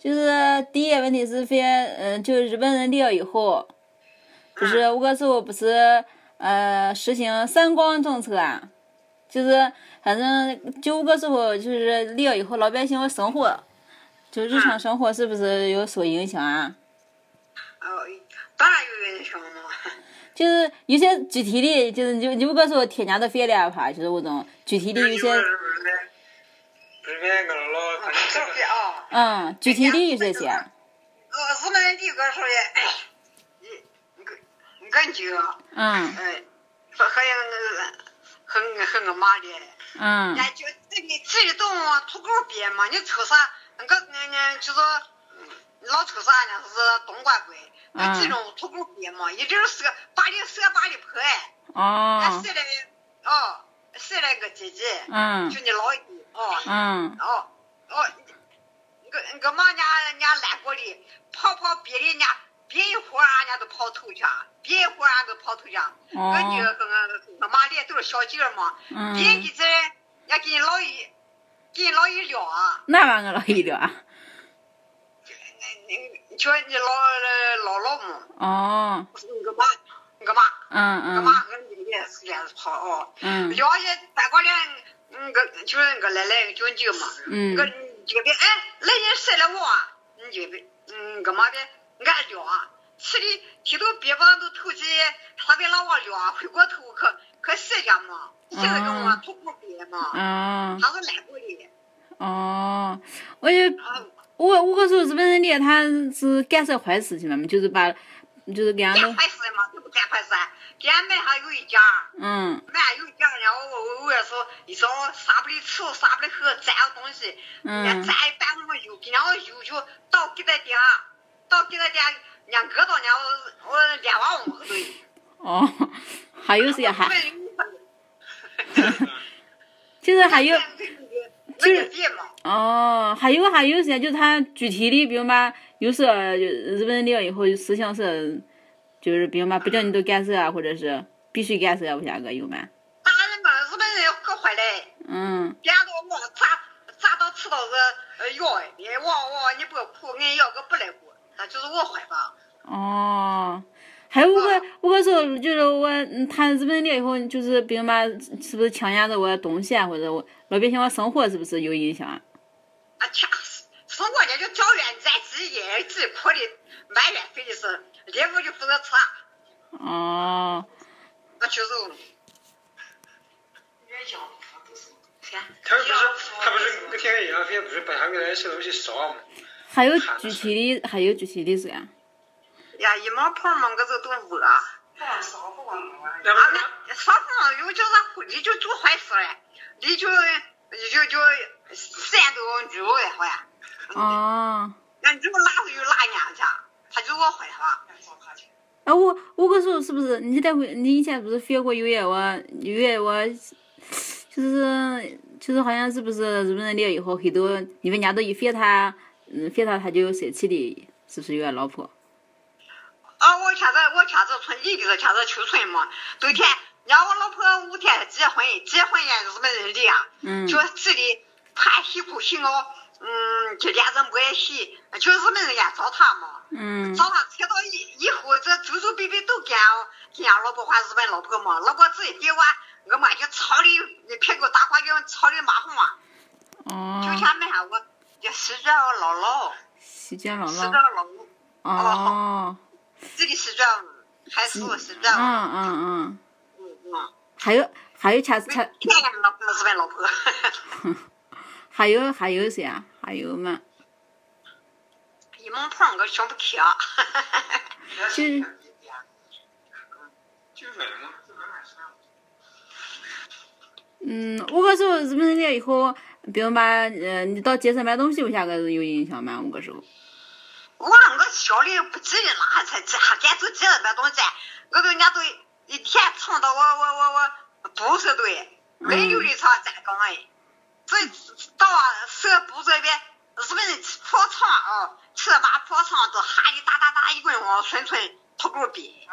就是第一个问题是就日本人来了以后，不是我个时候不是实行三光政策啊，就是反正就我个时候就是来了以后，老百姓的生活，就日常生活是不是有受影响啊？ 当然有影响嘛。 就是有些具体的，就是有个时候添加的肥料哈，就是我种具体的有些。具体的有这些。 日本人第一个说的，你感觉。和我妈的。呀，就自己动物土狗鳖嘛，你抽啥？就是老抽啥呢？是冬瓜龟。这种土狗鳖嘛，也就是把的拍。射来个姐姐。就你老姨。我妈家烂锅里跑别的家，别一会儿人家都跑头去，别一会儿人都跑头去。我女儿和我妈的都是小姐嘛，别给这要给你老姨聊啊。 哪玩个老姨聊啊？ 就你姥嘛。我妈和你也是这样跑。聊些再过两就是那个奶奶就舅嘛。这边来人射了我，你这边我妈的俺聊啊，吃的提到别方都投机，他别老我聊，回过头可射家嘛，射了跟我土狗鳖嘛。他是烂过的。 我个时候日本人的他是干些坏事情嘛，就是就是给俺们。 干坏事嘛，就不干坏事。给俺买还有一家。买有一家，然后我也说，你说啥不的吃，啥不的喝，沾东西，沾一半我油，然后油就到给他点，两个到我2万5个多。 还有谁还？就是还有。还有些就是他具体的，比如嘛，有时候日本人来了以后思想是，就是比如嘛，不叫你都干涉啊，或者是必须干涉啊，下个有吗？ 当然嘛，日本人可坏嘞。点到我咋到吃到个药你不哭，俺要个不来过，那就是我坏吧。 还有我个时候就是他日本人来以后，就是比如嘛，是不是强压着我东西啊，或者我老百姓我生活是不是有影响？ 生活家就教员咱自己苦的埋怨费的是，猎物就负责吃。那就是。 他不是跟天一样，非不是把他们那些东西烧吗？ 还有具体的是呀？ 呀，一毛泡嘛，个都饿。烧饭有就是你就做坏事嘞，你就3多肉也好呀。那你这么拿回去拿娘去，他就我坏了。 我个时候是不是你以前不是学过有些我就是好像是不是日本人来以后很多你们家都一飞他就有生气的，是不是有个老婆？ 我前子村里的前子秋村嘛，昨天让我老婆5天结婚也日本人的呀。就这里穿西裤洗袄，就连着没洗，就日本人家找他嘛。找他切到以后，这周周必都跟俺老婆换日本老婆嘛，老婆自己给我妈就炒的撇个大花椒炒的麻红啊。就前买下我叫西卷姥姥。这个是这样，还是是这样。 还有恰日本老婆。 还有谁啊？还有嘛？ 一毛碰个想不起啊。 我个时候日本人来以后，比如嘛，你到街上买东西，我下个有影响吗？我个时候。 我小的不记得了，还赶走街上买东西，我都人家都一天唱到我不是对，没有的唱再讲这到社部这边日本人吃破肠吃把破肠都喊的哒一棍往村头狗比。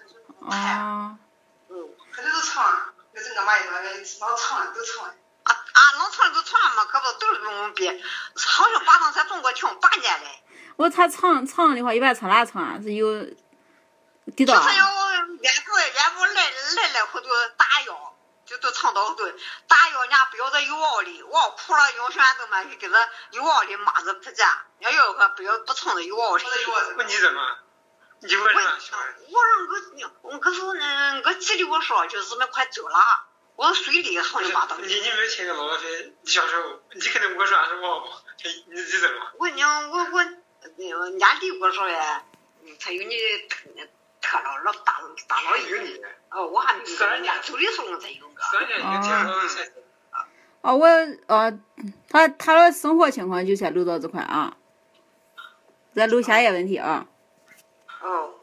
可就是唱，那是我妈老唱都唱。老唱都唱嘛，可不都是我们比，好像把上在中国听8年嘞。 我查厂的话，一般查哪厂啊？是有地道啊？ 就是要外部来回头打药，就都倡导都打药，人家不要在有奥里，我苦了用选择嘛，给他有奥里马子不加，要个不要不冲着有奥里。 问你怎么？你为啥？ 我可是我记得我说就是们快走了，我水里上就把到。 你没有签个劳动费？你小时候你肯定我说还是我，你怎么？ 人家李我说呀，他有你特老大老爷。 有你。 哦，我还没有。人家走的时候我才有个。 3年就签了才。 他的生活情况就先录到这块啊，再录下一个问题啊。 哦。